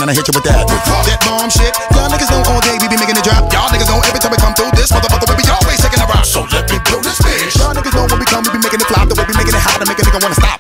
and I hit you with that. That bomb shit. Y'all niggas know all day we be making it drop. Y'all niggas know every time we come through this motherfucker we be always taking a rock. So let me blow this bitch. Y'all niggas know when we come we be making it flop. The way we making it hot to make a nigga wanna stop.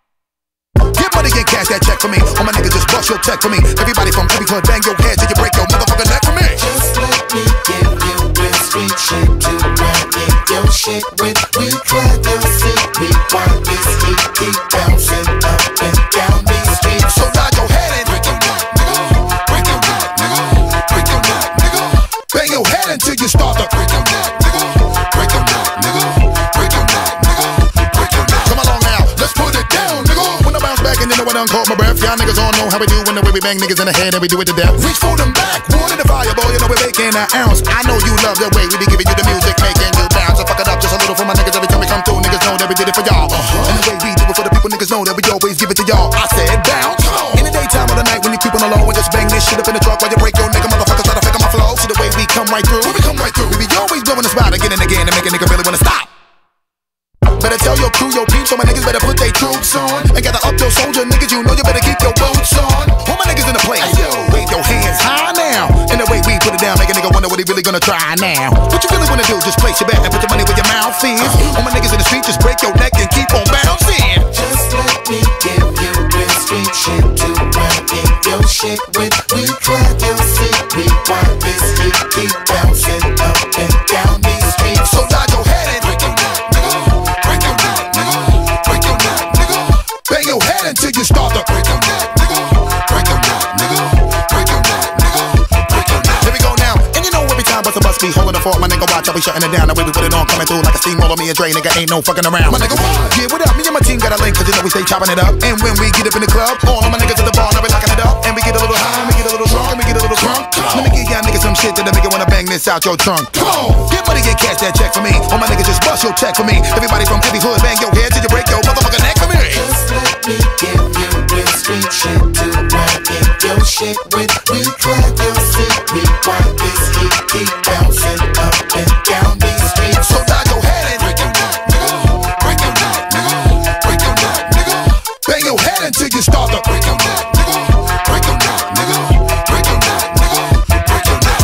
Get money and cash that check for me. All my niggas just bust your check for me. Everybody from every hood bang your head till you break your motherfucking neck for me. Just let me give you real street shit to run in your shit with. We try to see we want this heat keep bouncing up and down these streets. So nod your head and break your neck, nigga. Break your neck, nigga. Break your neck, nigga. Bang your head until you start to break your neck, nigga. Break your neck, nigga. Break your neck, nigga. Break your neck. Come along now, let's put it down, nigga. When I bounce back and you know I done caught my breath. Y'all niggas all know how we do when the way we bang niggas in the head and we do it to death. Reach for them back, one in the fire, boy, you know we're making an ounce. I know you love the way we be giving you the music, making you bounce. I fuck it up just a little for my niggas every time we come through. Niggas know that we did it for y'all. And the way we do it for the people, niggas know that we always give it to y'all. I said bounce. In the daytime or the night when you creeping along, we just bang this shit up in the truck while you break your nigga motherfuckers try to fake on my flow. See the way we come right through. When we come right through, we be always blowing the spot again and again to make a nigga really wanna stop. Better tell your crew, your peeps, so my niggas better put their troops on. And gather up your soldier niggas, you know you better keep your boots on. All my niggas in the place, wave your hands high now. And the way we put it down, make a nigga wonder what he really gonna try now. What you really wanna do, just place your bet and put your money where your mouth is. All my niggas in the street, just break your neck and keep on bouncing. Just let me give you real street shit to run in your shit with. We try to see we want this heat keep bouncing up and down these streets. So nod your head and break your neck, nigga. Break your neck, nigga. Break your neck, nigga. Bang your head until you start to break your neck, nigga. Break your neck, nigga. Break your neck, nigga. Break your neck. Here we go now. And you know every time bust a bus be holding the fort, my nigga watch, I be shutting it down. The way we put it on, coming through like a steamroller. Me and Dre, nigga, ain't no fucking around. My nigga, what? Yeah, what up? Me and my team got a link, cause you know we stay chopping it up. And when we get up in the club, all of my niggas at the bar, now we locking it up. And we get a little high, we get a little drunk, and we get a little drunk. Let me give y'all niggas some shit that'll make you wanna bang this out your trunk. Come on, get money and cash that check for me. All my niggas just bust your check for me. Everybody from every hood, bang your head till you break your motherfucking neck for me. Just let me give you real street shit to run in your shit with. We try to see we want this heat keep bouncing up and down these streets. So nod your head and break your neck, nigga. Break your neck, nigga. Break your neck, nigga. Bang your head until you start to break your neck, nigga. Break your neck, nigga. Break your neck, nigga. Break your neck.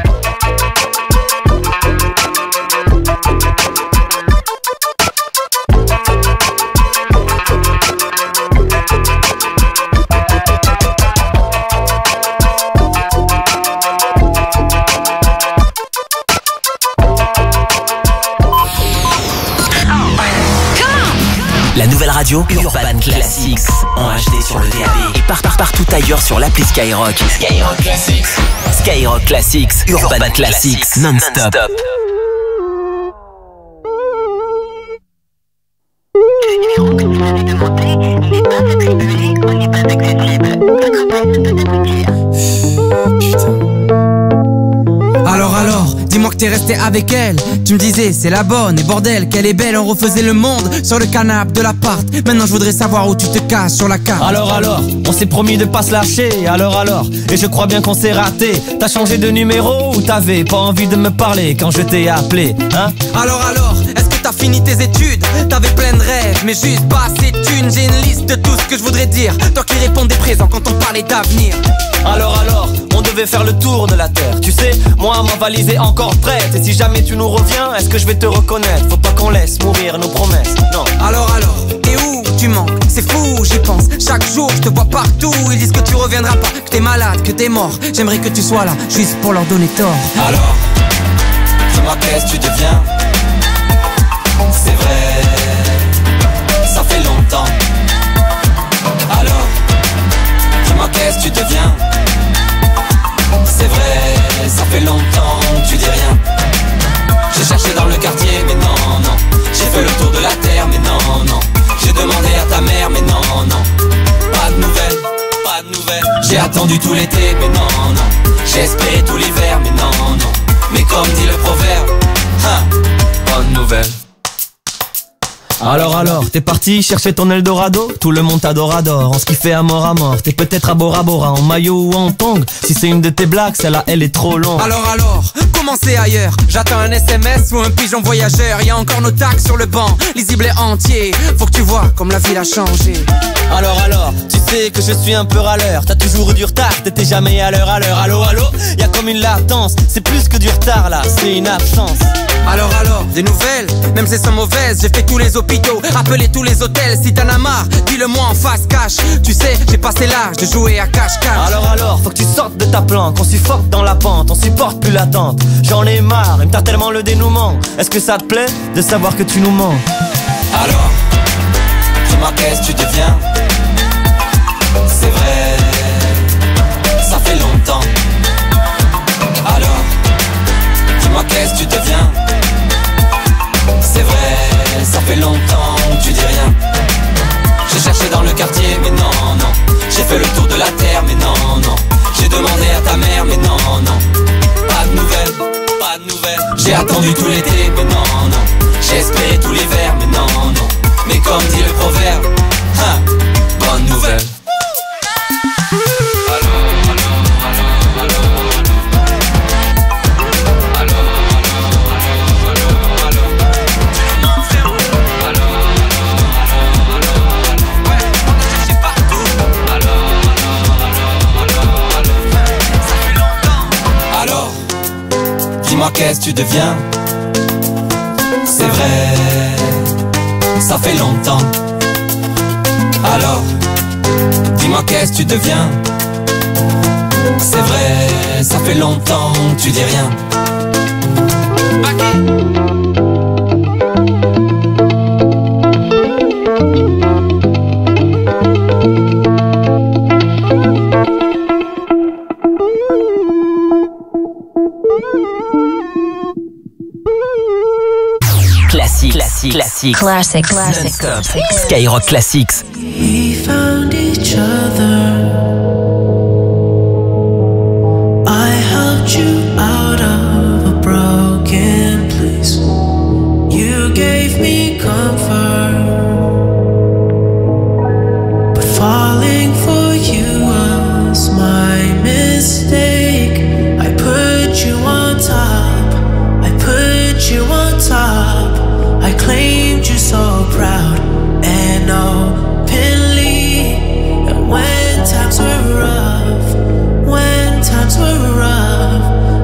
La nouvelle radio Urban Classics en HD sur le DAB et partout ailleurs sur l'appli Skyrock. Skyrock Classics. Skyrock Classics, Urban Classics, non-stop. Le numéro que vous avez demandé n'est pas attribué ou n'est pas accessible. Votre appel peut aboutir. Putain. Alors, dis-moi que t'es resté avec elle. Tu me disais, c'est la bonne, et bordel, qu'elle est belle. On refaisait le monde sur le canapé de l'appart. Maintenant, je voudrais savoir où tu te casses sur la carte. Alors, on s'est promis de pas se lâcher. Alors, et je crois bien qu'on s'est raté. T'as changé de numéro ou t'avais pas envie de me parler quand je t'ai appelé, hein? Alors, est-ce que t'as fini tes études? T'avais plein de rêves, mais juste pas assez de thunes. J'ai une liste de tout ce que je voudrais dire. Toi qui répondais présent quand on parlait d'avenir. Alors, on devait faire le tour de la terre. Tu sais, moi ma valise est encore prête. Et si jamais tu nous reviens, est-ce que je vais te reconnaître? Faut pas qu'on laisse mourir nos promesses, non. Alors, et où tu manques? C'est fou, j'y pense. Chaque jour, je te vois partout. Ils disent que tu reviendras pas, que t'es malade, que t'es mort. J'aimerais que tu sois là, juste pour leur donner tort. Alors, dis-moi qu'est-ce que tu deviens? C'est vrai, ça fait longtemps. Alors, dis-moi qu'est-ce que tu deviens? C'est vrai, ça fait longtemps, tu dis rien. J'ai cherché dans le quartier, mais non. J'ai fait le tour de la terre, mais non. J'ai demandé à ta mère, mais non. Pas de nouvelles. J'ai attendu tout l'été, mais non. J'ai espéré tout l'hiver, mais non. Mais comme dit le proverbe, bonne nouvelle. Alors, t'es parti chercher ton Eldorado? Tout le monde t'adore, on se kiffait à mort. T'es peut-être à Bora Bora, en maillot ou en tong. Si c'est une de tes blagues, celle-là, elle est trop longue. Alors, comment c'est ailleurs? J'attends un SMS ou un pigeon voyageur. Y'a encore nos tags sur le banc, lisible et entier. Faut que tu vois comme la ville a changé. Alors, tu sais que je suis un peu râleur. T'as toujours eu du retard, t'étais jamais à l'heure. Allô, y'a comme une latence. C'est plus que du retard là, c'est une absence. Alors, des nouvelles, même si elles sont mauvaises. J'ai fait tous les hôpitaux, appelé tous les hôtels. Si t'en as marre, dis-le-moi en face cash. Tu sais, j'ai passé l'âge de jouer à cache-cache. Alors, faut que tu sortes de ta planque. On suffoque dans la pente, on supporte plus l'attente. J'en ai marre, il me tarde tellement le dénouement. Est-ce que ça te plaît de savoir que tu nous mens? Alors, dis-moi qu'est-ce que tu deviens? C'est vrai, ça fait longtemps. Alors, dis-moi qu'est-ce que tu deviens? C'est vrai, ça fait longtemps que tu dis rien. J'ai cherché dans le quartier, mais non. J'ai fait le tour de la terre, mais non. J'ai demandé à ta mère, mais non. Pas de nouvelles. J'ai attendu tout l'été, mais non. J'ai espéré tout l'hiver, mais non. Mais comme dit le proverbe, bonne nouvelle. Dis-moi qu'est-ce que tu deviens? C'est vrai, ça fait longtemps. Alors, dis-moi qu'est-ce que tu deviens? C'est vrai, ça fait longtemps que tu dis rien. Classics. Non-stop. Skyrock Classics. We found each other. I helped you out of a broken place. You gave me comfort, but falling for you was my mistake. I put you on top. I claimed you so proud and openly. And when times were rough,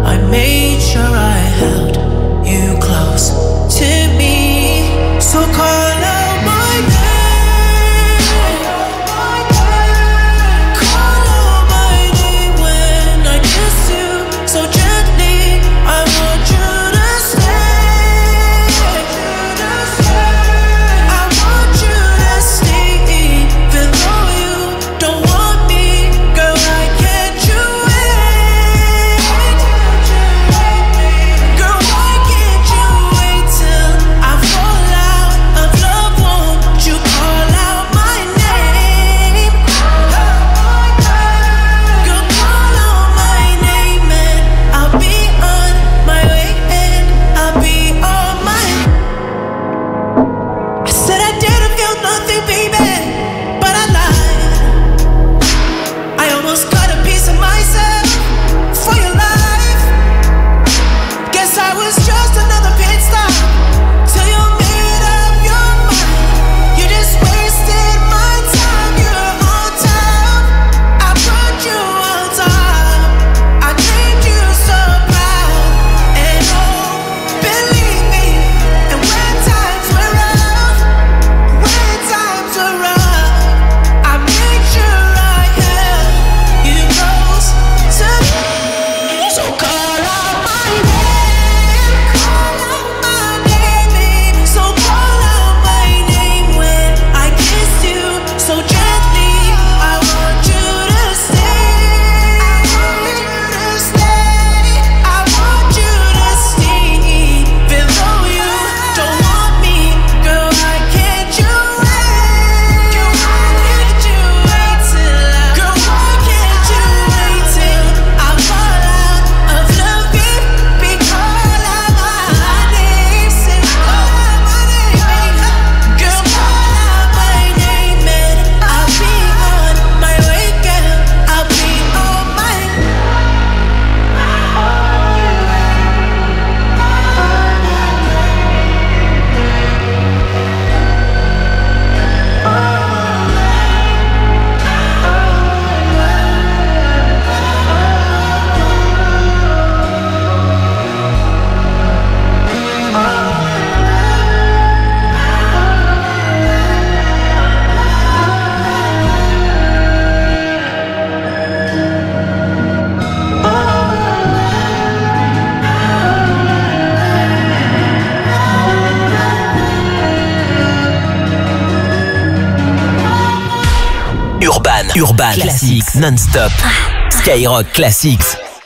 Urban Classics non-stop. Skyrock Classics.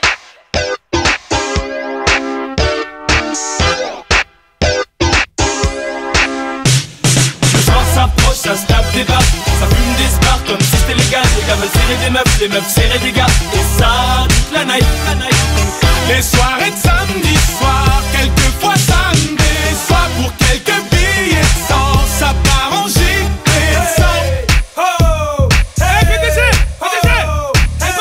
Ça se tape des baffes, ça fume des spars comme si c'était légal. Les gars veulent serrer des meufs, les meufs serrer des gars. Et ça, toute la night, la night. Les soirées de samedi soir, quelquefois ça me déçoit. Pour quelques billets de sang, ça part en gîte et sang. Oh, hey PDG, PDG, hey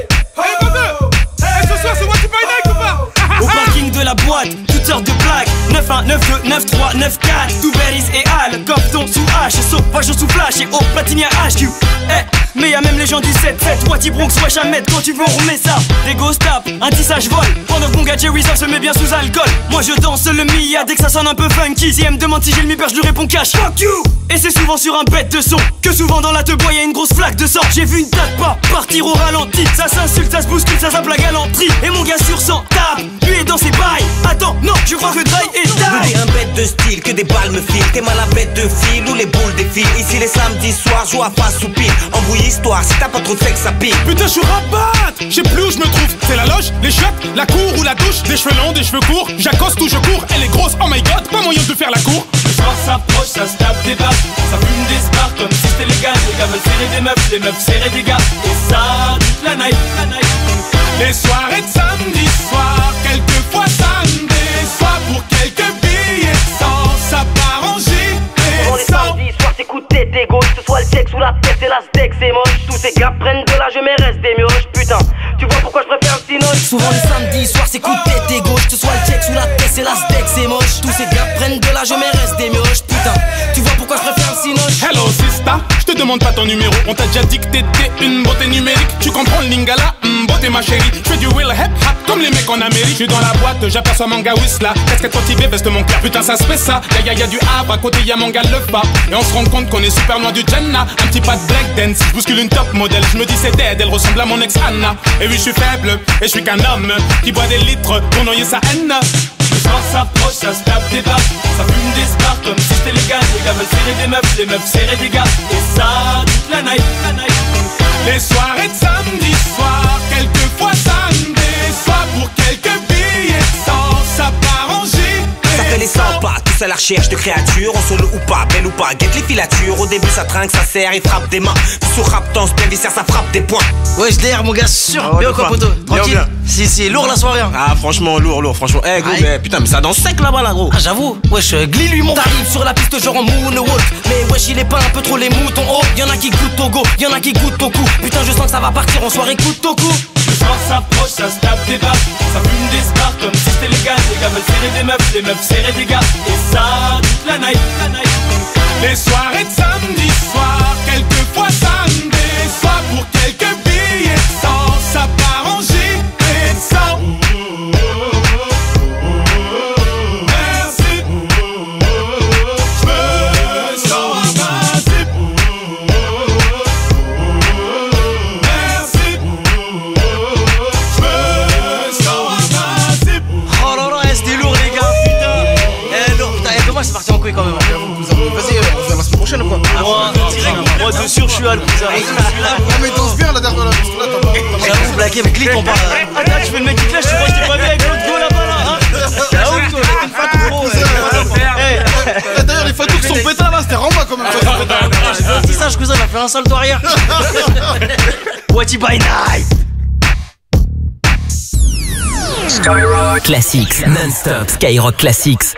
bandeux, hey ce soir c'est What You Buy Night ou pas? Au parking de la boîte, toutes sortes de plaques. 9-1, 9-2, 9-3, 9-4. Tout Berries et Al, Copton sous H. Sauvage sous flash et au Platinia HQ. Mais y'a même les gens du 7-7. Wati Bronx, wesh Ahmed, quand tu veux on remet ça. Des ghost tap, un tissage vol. Pendant que mon gars Jerry se met bien sous alcool. Moi je danse le Mia dès que ça sonne un peu funky. Si elle me demande si j'ai le mi-père, je lui réponds cash. Fuck you. Et c'est souvent sur un bête de son que souvent dans la te bois y'a une grosse flaque de sang. J'ai vu une date pas partir au ralenti. Ça s'insulte, ça se bouscule, ça zappe la galanterie. Et mon gars sur 100 tape, lui est dans ses bails. Attends, non, je crois que Dry est die. T'es un bête de style, que des balles me filent. T'es mal à bête de fil ou les boules défilent. Ici les samedis soirs, joue à face ou pile. Embrouille histoire, si t'as pas trop de sexe, ça pique. Putain, je suis rabat, je sais plus où je me trouve. C'est la loge, les chiottes, la cour ou la douche. Des cheveux longs, des cheveux courts, j'accoste ou je cours. Elle est grosse, oh my god, pas moyen de faire la cour. Le soir s'approche, ça se tape des baffes. Ça fume des spars comme si c'était légal. Les gars veulent serrer des meufs, les meufs serrer des gars. Et ça, toute la night, la night. Les soirées de samedi soir, quelquefois ça me déçoit. Pour quelques billets de sang, ça part en gîte et les samedis soirs t'écoutes tes gauches. Que ce soit le sexe ou la tête, c'est la steak, c'est moche. Tous ces gars prennent de l'âge mais restent des mioches. Putain, tu vois pourquoi je préfère un petit noche. Souvent les samedis soirs c'est coup de tête et gauche. Que ce soit le check sous la tête c'est la steak c'est moche. Tous ces gars prennent de l'âge mais restent des mioches. Putain, tu vois pourquoi je préfère un cinoche. Hello sista, je te demande pas ton numéro. On t'a déjà dit que t'étais une beauté numérique. Tu comprends le lingala, beauté ma chérie. Je fais du will hip hop comme les mecs en Amérique. Je suis dans la boîte, j'aperçois mon gars Whistla. Casquette motivée, veste mon cœur. Putain ça se fait ça, y'a du Havre. À côté y'a mon gars le pas. Et on se rend compte qu'on est super loin du Jenna. Un petit pas de breakdance, je bouscule une top modèle. Je me dis c'est dead, elle ressemble à mon ex Anna. Et oui je suis faible, et je suis qu'un homme qui boit des litres pour noyer sa haine. Le soir s'approche, ça se tape des baffes. Ça fume des spars comme si c'était légal. Les gars veulent serrer des meufs, les meufs serrer des gars. Et ça, toute la night, la night. Les soirées de samedi soir, quelquefois ça me déçoit. Pour quelques billets de sang, ça part en gîte. Ça fait les 100 pas, tous à la recherche de créatures. En solo ou pas, belle ou pas, guette les filatures. Au début ça trinque, ça serre et frappe des mains. Puis sur rap danse, bien viscère, ça frappe des points. Ouais, je l'air mon gars, sûr. Bien quoi poto, tranquille. Si, lourd la soirée hein. Ah franchement lourd, franchement. Eh gros, putain mais ça danse sec là-bas là gros. Ah j'avoue, wesh, Glee lui mon. T'arrives sur la piste genre en moonwalk. Mais wesh il est pas un peu trop les moutons. Oh, y'en a qui goûtent au go, y'en a qui goûtent au cou. Putain je sens que ça va partir en soirée coup au cou. Le soir s'approche, ça se tape des baffes. Ça fume des spars comme si c'était légal. Les gars veulent serrer des meufs, les meufs serrer des gars. Et ça, toute la night, la night. Les soirées de samedi soir, quelquefois ça me déçoit. Pour quelques billets de sang, ça part en gîte et de sang. Merci, je me sens invincible. Merci, je me sens invincible. Oh là là, c'était lourd les gars, putain. Eh lourd, putain, dommage c'est parti en couille quand même. Vas-y, on se la semaine prochaine ou quoi? Moi de sûr je suis à le mais danse bien la dernière là, parce que là t'as pas. J'avoue, blaguer avec Click on parle. Attends, tu fais le mec qui clash, tu crois que je t'ai pas vu avec l'autre go là-bas là hein? Ah ouf toi, t'es une fatou gros. D'ailleurs les fatous qui sont pétards là, c'était Ramba quand même. Dis ça, cousin, il a fait un salto arrière. What You Buy Night. Skyrock Classics non-stop. Skyrock Classics.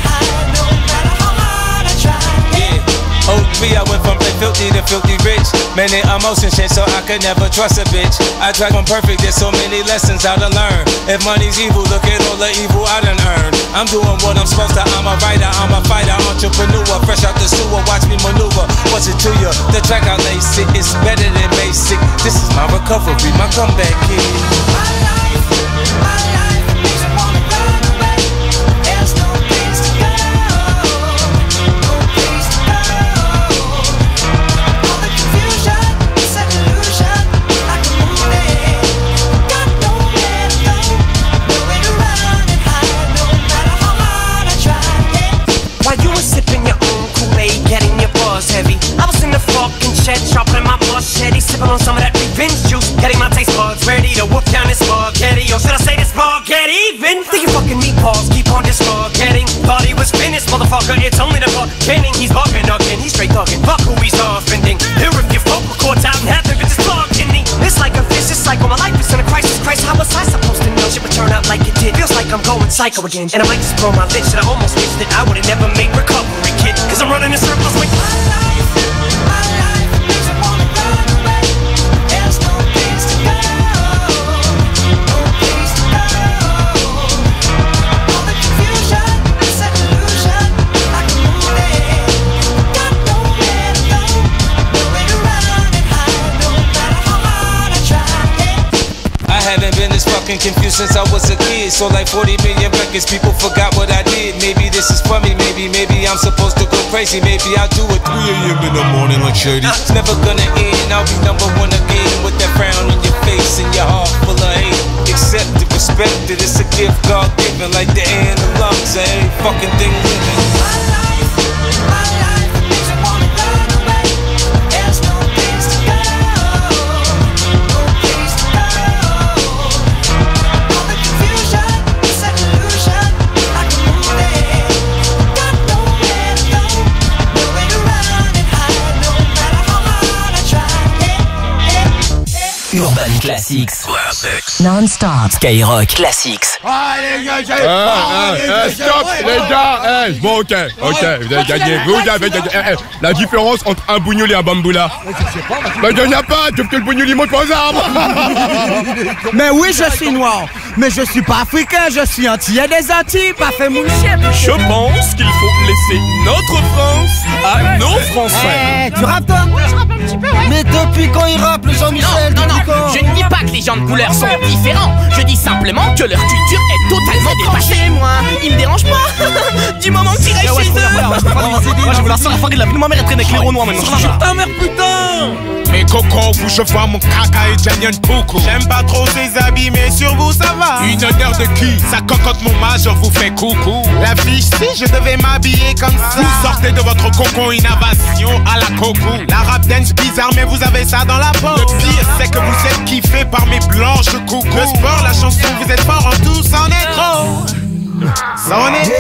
I went from play filthy to filthy rich. Many emotion shit, so I could never trust a bitch. I try one perfect, there's so many lessons I to learn. If money's evil, look at all the evil I done earned. I'm doing what I'm supposed to, I'm a writer, I'm a fighter, entrepreneur. Fresh out the sewer, watch me maneuver. What's it to you? The track I lace it, it's better than basic. This is my recovery, my comeback kid. My life makes me wanna run away. There's no place to go, no place to go. All the confusion is an illusion, like a movie. Got nowhere to go, nowhere to run and hide, no matter how hard I try. While you were sipping your own Kool-Aid, getting your buzz heavy, I was in the fucking shed, sharpening my machete, sipping on some of that revenge juice, getting my taste buds ready to whoop down this spaghetti. Or should I say this spaghetti even? Think you fucking meatballs, keep on just forgetting. Thought he was finished, motherfucker, it's only the beginning. He's bugging again, he's straight thugging. Fuck who he's offending. Here if your vocal cords out and have the bitches plugged in me. It's like a vicious cycle, my life is in a crisis. Christ, how was I supposed to know shit would turn out like it did? Feels like I'm going psycho again, and I might just blow my lid. Should I almost wish that I would've never made recovery, kid? Cause I'm running in circles like my life makes me wanna run away. There's no place to go, no place to go. All the confusion is an illusion, like a movie. Got nowhere to go, nowhere to run and hide, no matter how hard I try. I haven't been this fucking confused since I was a kid. So like 40 million records, people forgot what I did. Maybe this is for me, maybe I'm supposed to go crazy. Maybe I'll do it 3 AM in the morning like Shady. It's never gonna end, I'll be number one again. With that frown on your face and your heart full of hate. Accept it, respect it, it's a gift God given. Like the air and the lungs of every fucking thing living. My life makes me wanna run away. There's no place to go, no place to go. All the confusion is an illusion, like a movie. Got nowhere to go, nowhere to run and hide, no matter how hard I try. Urban Classics. Non-stop. Skyrock Classics. Stop les gars. Bon ok, vous avez gagné. Vous avez gagné. La différence entre un bougnoul et un bamboula. Mais il n'y en a pas, sauf que le bougnoul il monte pas aux arbres. Mais oui, je suis noir. Mais je suis pas africain, je suis antillais des Antilles, pas fait mon chien. Je pense qu'il faut laisser notre France à nos Français. Tu rappes toi? Je rappe un petit peu, ouais. Mais depuis quand il rappe, le Jean-Michel? Non, je ne dis pas que les gens de couleur sont différents. Je dis simplement que leur culture est totalement dépassée. Moi, ils me dérangent pas. Du moment que j'irai chez eux. Moi je veux la seule fois que la vie de ma mère est traînée avec les Renois maintenant. Ta mère putain. Mais Coco, vous chauffez mon caca et Janyan beaucoup. J'aime pas trop ces habits, mais sur vous ça va. Une honneur de qui? Ça cocotte mon major, vous fait coucou. La fiche, si je devais m'habiller comme ça. Vous sortez de votre cocon, innovation à la coco. La rap dance bizarre, mais vous avez ça dans la peau. Le pire, c'est que vous êtes kiffé par mes blanches coucou. Le sport, la chanson, vous êtes fort en tout, c'en est trop. C'en est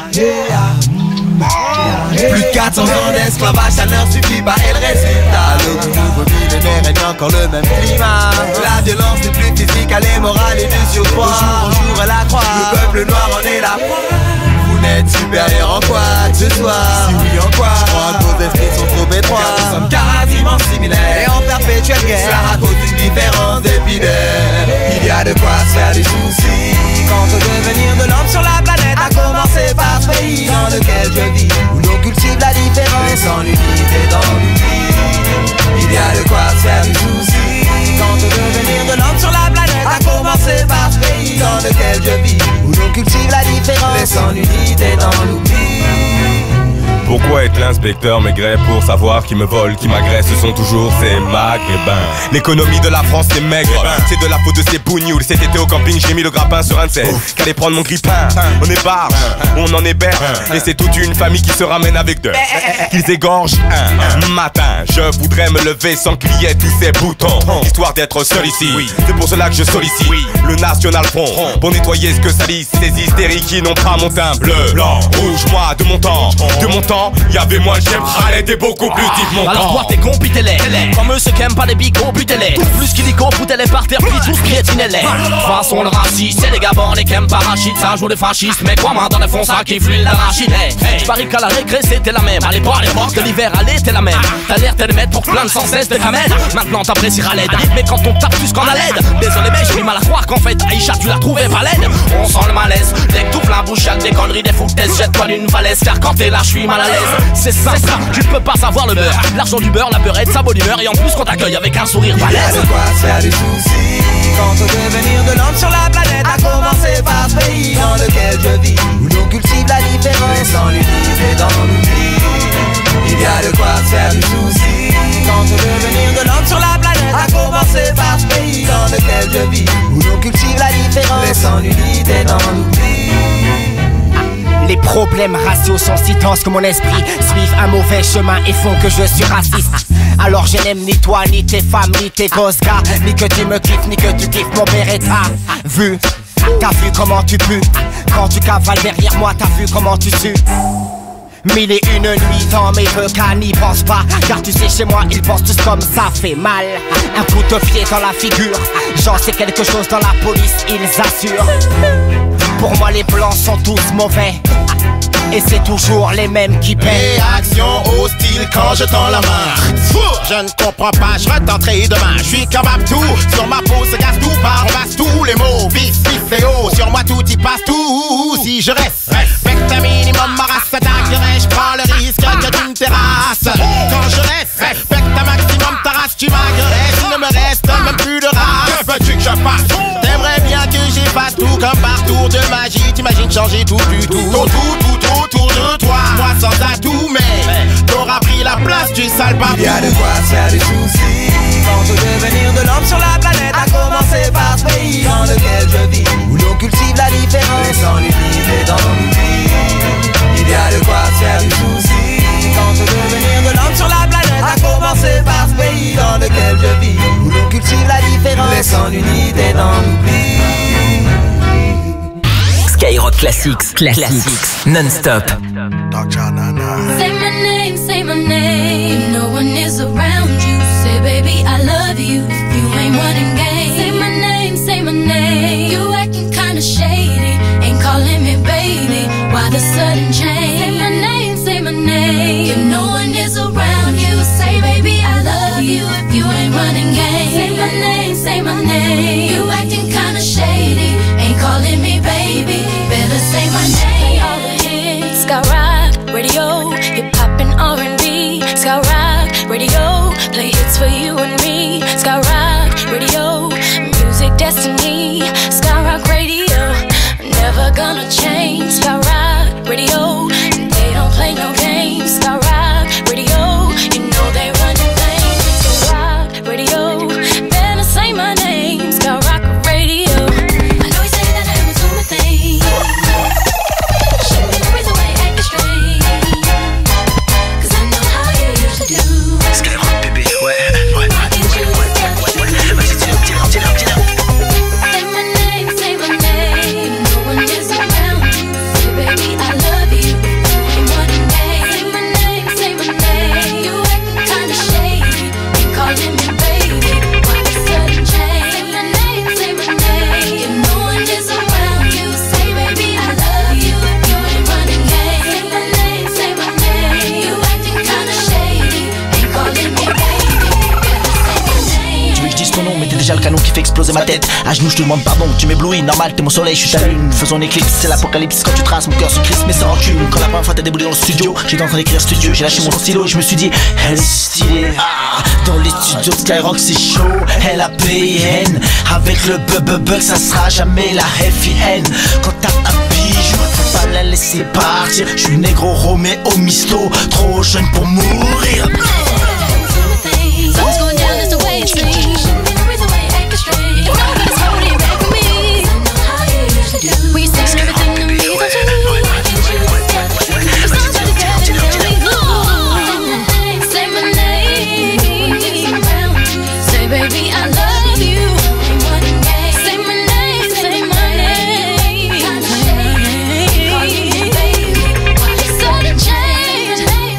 Plus de 400 ans d'esclavage, ça ne suffit pas et le résultat. Le nouveau millénaire règne encore le même climat. La violence n'est plus physique, elle est morale et du surpoids. Au jour elle la croix, le peuple noir en est la proie. Vous n'êtes supérieur en quoi que ce soit? Si oui en quoi? Je crois que vos esprits sont trop étroits. Car nous sommes quasiment similaires et en perpétuelle guerre. Cela raconte une différence d'épidaire. Il y a de quoi se faire des soucis. Quant au devenir de l'homme sur la planète, a commencé par ce pays dans lequel je vis, où l'on cultive la différence, laissant l'unité dans l'oubli. Il y a de quoi se faire du souci. Quant au devenir de l'homme sur la planète, a commencé par ce pays dans lequel je vis, où l'on cultive la différence, laissant l'unité dans l'oubli. Pourquoi être l'inspecteur Maigret pour savoir qui me vole, qui m'agresse? Ce sont toujours ces maghrébins. L'économie de la France c'est maigre, c'est de la faute de ces bougnoules. Cet été au camping j'ai mis le grappin sur un de ces qu'allait prendre mon grippin. On est barge, on en héberge. Et c'est toute une famille qui se ramène avec deux qu'ils égorgent un matin. Je voudrais me lever sans qu'il y ait tous ces boutons, histoire d'être seul ici. C'est pour cela que je sollicite le National Front pour nettoyer ce que salissent ces hystériques qui n'ont pas mon teint bleu, blanc, rouge. Moi de mon temps y avait moins de j'aime, Khaled est beaucoup plus deep mon Alors camp. toi t'es con, pitez-les. Comme eux ceux qui aiment pas les bigots, butez-les. Plus qu'illico, foutez-les par terre, puis tous piétinez-les. Façon le raciste, c'est les gabons, les qui aiment parachute. Ça joue les fascistes, mais crois-moi dans le fond ça kiffe l'huile d'arachide. J'parie qu'à la récré c'était la même. Allez boire les portes de l'hiver, allez t'es la même. T'as l'air t'es le maître pour plein de sans cesse de camel. Maintenant t'apprécies Khaled, mais quand on tape plus qu'en a l'aide. Désolé mais j'ai eu mal à croire qu'en fait Aïcha tu l'as trouvé pas laide. On sent le malaise, dès que tout plein bouche y'a des conneries, des foutaises. Jette-toi d'une falaise, car quand t'es là j'suis mal à l'aise. C'est ça, tu ne peux pas savoir le beurre. L'argent du beurre, la beurrette, sa bonne humeur. Et en plus qu'on t'accueille avec un sourire balèze. Il y a de quoi se faire des soucis. Quant au devenir de l'homme sur la planète, à commencer par ce pays dans lequel je vis, où l'on cultive la différence sans l'unité dans l'oubli. Il y a de quoi se faire du souci. Quant au devenir de l'homme sur la planète, à commencer par ce pays dans lequel je vis, où l'on cultive la différence sans l'unité dans l'oubli. Les problèmes raciaux sont si denses que mon esprit suivent un mauvais chemin et font que je suis raciste. Alors je n'aime ni toi, ni tes femmes, ni tes gosses gars, ni que tu me kiffes, ni que tu kiffes mon Beretta. T'as vu comment tu pues. Quand tu cavales derrière moi, t'as vu comment tu sues. Mille et une nuits dans mes requins, n'y pense pas. Car tu sais chez moi ils pensent tous comme ça fait mal. Un coup de pied dans la figure. J'en sais quelque chose dans la police, ils assurent. Pour moi les blancs sont tous mauvais. Et c'est toujours les mêmes qui paient. Réaction hostile quand je tends la main. Je ne comprends pas, je retenterai demain. Je suis capable tout, sur ma peau se casse tout, par on passe tous les mots. Vice, et haut, sur moi tout y passe tout. Si je respecte un minimum ma race, t'attaquerai, je prends le risque que tu me terrasses. Quand je respecte un maximum ta race, tu m'agresses. Il ne me reste même plus de race. Que veux-tu que je fasse? T'aimerais bien que j'efface tout comme par tour de magie. T'imagines changer tout du tout. Tout autour de toi, moi sans atout, mais t'auras pris la place du sale papou. Il y a de quoi se faire des soucis. Quant au devenir de l'homme sur la planète, à commencer par ce pays dans lequel je vis, où l'on cultive la différence sans l'unité dans l'oubli. Il y a de quoi se faire des soucis. Quant au devenir de l'homme sur la planète, à commencer par ce pays dans lequel je vis, où l'on cultive la différence sans l'unité dans l'oubli. Skyrock Classics, non-stop. Say my name. No one is around you. Say, baby, I love you. If you ain't running game. Say my name. You acting kinda shady. Ain't calling me baby. Why the sudden change? Say my name. If no one is around you. Say, baby, I love you. If you ain't running game. Say my name. You acting kinda shady. Ain't calling me baby. Better say my name. All the hits, Skyrock Radio. Hip hop and R&B. Skyrock Radio. Play hits for you and me. Skyrock Radio. Music destiny. Skyrock Radio. Never gonna change. Skyrock Radio. They don't play no games. Skyrock Radio. You know they running things. Skyrock Radio. Better say my name. Skyrock Radio. I know you say that I was doing my thing. Show me the reason why you acting strange. Cause I know how you used to do. Skyrock bébé, ouais. Vas-y, dis-le. Say my name, say my name. No one is around you. Say, baby, I love you. You ain't running game. Say my name. You acting kinda shady. Ain't calling me baby. Why the sudden change? Say my name. If no one is around you, say, baby, I love you. You ain't running game. Say my name. You acting kinda shady. Ain't calling me baby. Tu veux que je dise ton nom, mais t'es déjà le canon qui fait exploser ma tête. À genoux, je te demande pardon, tu m'éblouis, normal, t'es mon soleil, je suis ta lune. Faisons une éclipse, c'est l'apocalypse. Quand tu traces, mon cœur se crispe, mais sans rancune. Quand la première fois t'as déboulé dans le studio, j'étais en train d'écrire studio, j'ai lâché mon stylo et je me suis dit, elle est stylée. Ah, dans les studios de Skyrock, c'est chaud, elle a PN. Avec le bug, ça sera jamais la heavy haine. Quand t'as un bijou, faut pas la laisser partir. Je suis négro, Roméo, Misto, trop jeune pour mourir. Something's going down, that's the way it seems. The reason why you acting strange. Nobody's holding back from me. I know how you used to do. We saying everything to me, don't you? Somebody gotta tell me who. Say my name. Say, baby, I love you. Say my name, say my name. Call you baby. Why the sudden change?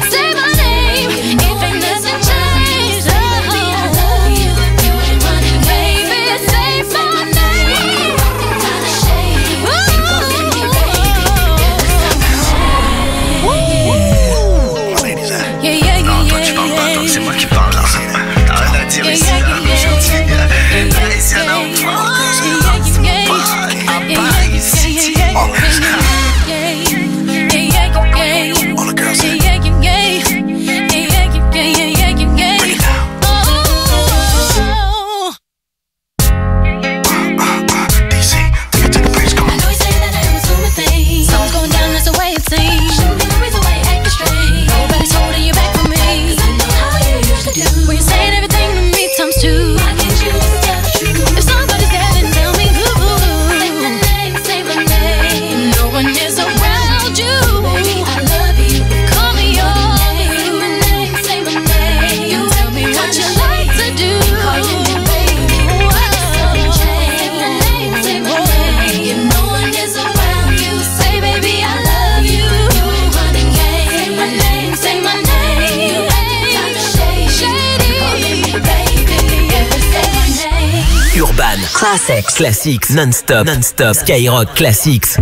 Classics. Classics non-stop. Non-stop. Skyrock Classics.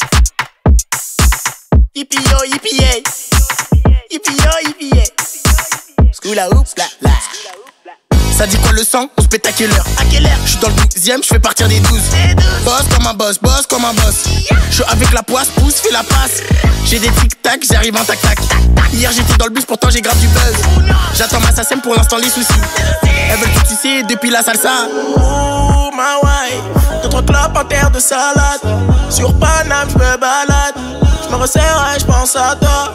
Yippee yo, yippee yay. Yippee yo, yippee yay. Skoula oups la la. Ça dit quoi le sang? On se pète à quelle heure? À quelle heure? J'suis dans le 12ème, j'fais partir des 12. Boss comme un boss, boss comme un boss. J'suis avec la poisse, pousse, fais la passe. J'ai des tic-tac, j'arrive en tac-tac. Hier j'étais dans le bus, pourtant j'ai grave du buzz. J'attends ma SACEM pour l'instant les soucis. Elles veulent tout tisser depuis la salsa. Oh ma wife, 2-3 clopes en terre de salade. Sur Paname j'me balade. J'me resserre et j'pense à toi.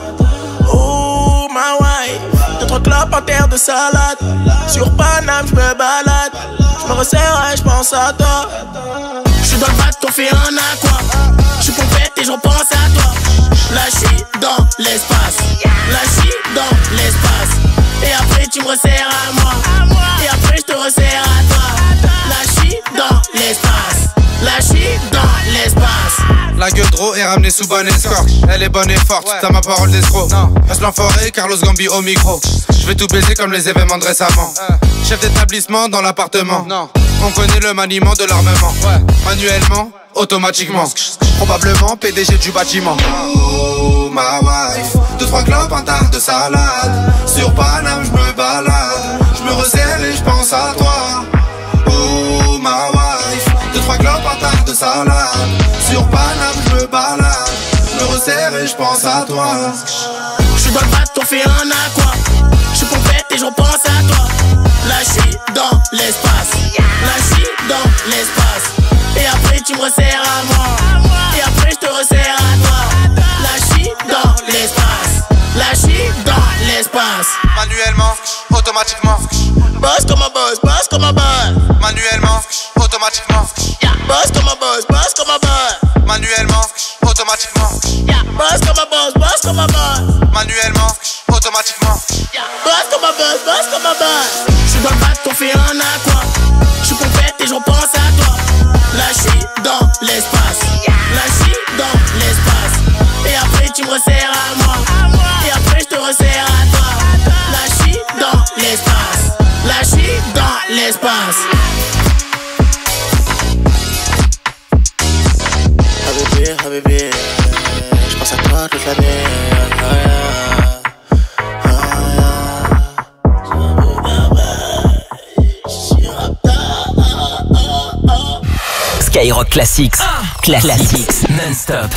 Oh ma wife, 2-3 clopes en terre de salade. Sur Paname j'me balade. J'me resserre et j'pense à toi. J'suis dans le bac, t'en fais un aqua. J'suis pompette et j'en pense à toi. Là j'suis dans l'espace. Là j'suis dans l'espace. Et après tu me resserres à moi. Et après j'te resserre à toi. Là j'suis dans l'espace. Là j'suis dans l'espace. La gueule d'eau est ramenée sous bonne escorte. Elle est bonne et forte, t'as ma parole d'escroc. Reste l'enfoiré, Carlos Gambi au micro. Je vais tout baiser comme les événements de récemment. Chef d'établissement dans l'appartement. On connaît le maniement de l'armement. Manuellement, automatiquement. Probablement PDG du bâtiment. Oh ma wife, 2-3 clopes, un tas de salade. Sur Paname j'me balade. J'me resserre et j'pense à toi. Oh ma wife, 2-3 clopes, un tas de salade. Sur Paname j'me balade. J'me resserre et j'pense à toi. J'suis dans le bac, t'en fais un aqua. J'suis pompette et j'en pense à toi. Là j'suis dans l'espace. Là j'suis dans l'espace. Et après tu me resserres à moi. Et après j'te resserre à toi. Là j'suis dans l'espace. Là j'suis dans l'espace. Manuellement, automatiquement. Boss comme un boss, boss comme un boss. Manuellement, automatiquement. Boss comme un boss, boss comme un boss. Manuellement, automatiquement. Boss comme un boss, boss comme un boss. Manuellement, automatiquement. Boss comme un boss, boss comme un boss. J'suis dans le bac, t'en fais un aqua. J'suis pompette et j'en pense à toi. Là j'suis dans l'espace. Là j'suis dans l'espace. Et après tu me resserres à moi. Et après j'te resserre à toi. Là j'suis dans l'espace. Là j'suis dans l'espace. Bébé, j'pense à toi toute l'année. Skyrock Classics. Classics non-stop.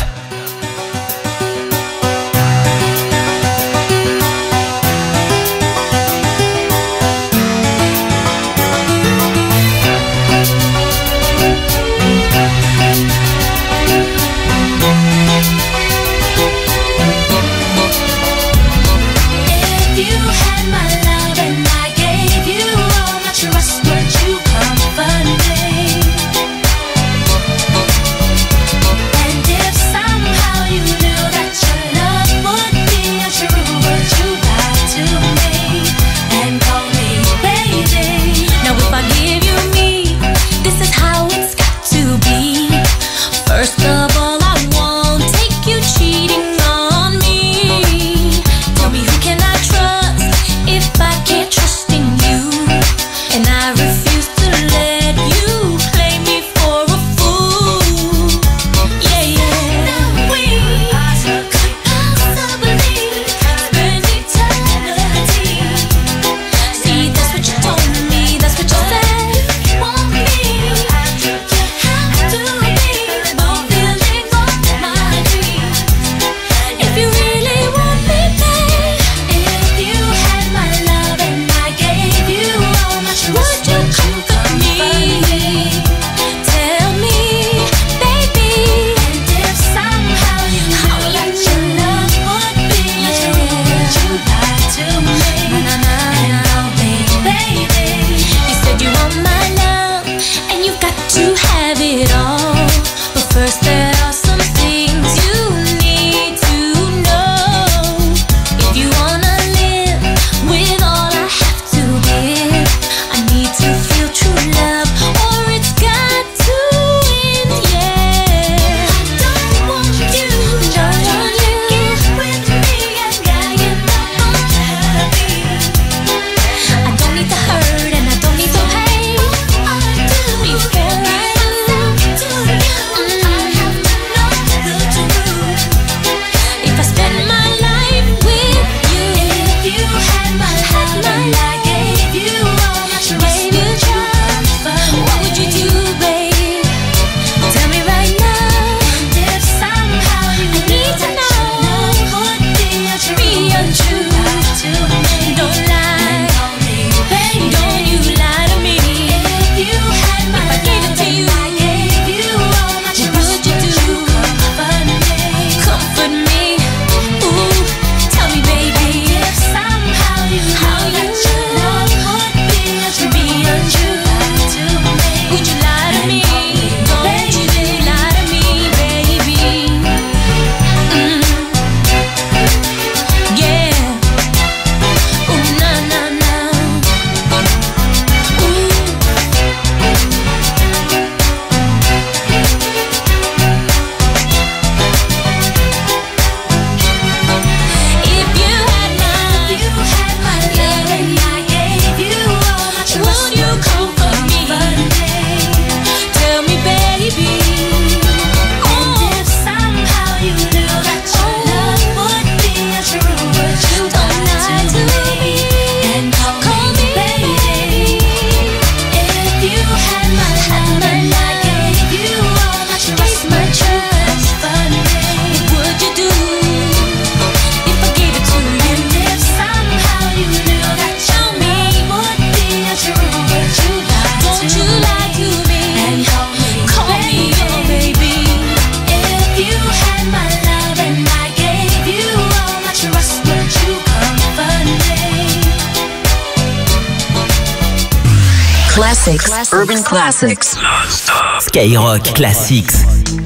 Classics. Urban Classics. Skyrock Classics.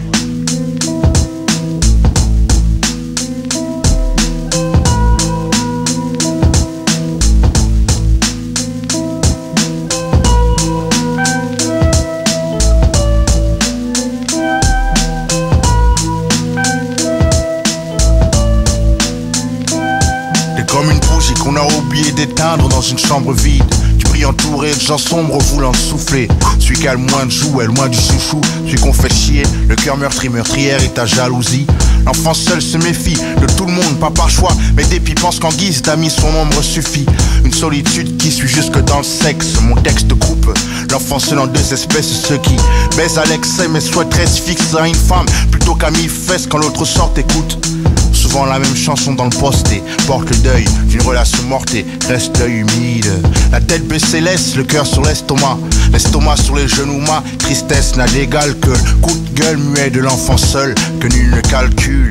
Comme une bougie qu'on a oublié d'éteindre dans une chambre vide. Tu brilles entouré de gens sombres voulant souffler. Celui qui a le moins de jouets, le moins du chouchou. Celui qu'on fait chier, le cœur meurtri, meurtrière et ta jalousie. L'enfant seul se méfie de tout le monde, pas par choix, mais dépit pense qu'en guise d'amis son ombre suffit. Une solitude qui suit jusque dans le sexe. Mon texte coupe l'enfant seul en deux espèces. Ceux qui baisent à l'excès mais souhaiteraient se fixer à une femme plutôt qu'à mi-fesse quand l'autre sort écoute. Souvent la même chanson dans le poste et porte le deuil d'une relation morte et reste l'œil humide. La tête baissée laisse le cœur sur l'estomac, l'estomac sur les genoux, ma tristesse n'a d'égal que le coup de gueule muet de l'enfant seul que nul ne calcule.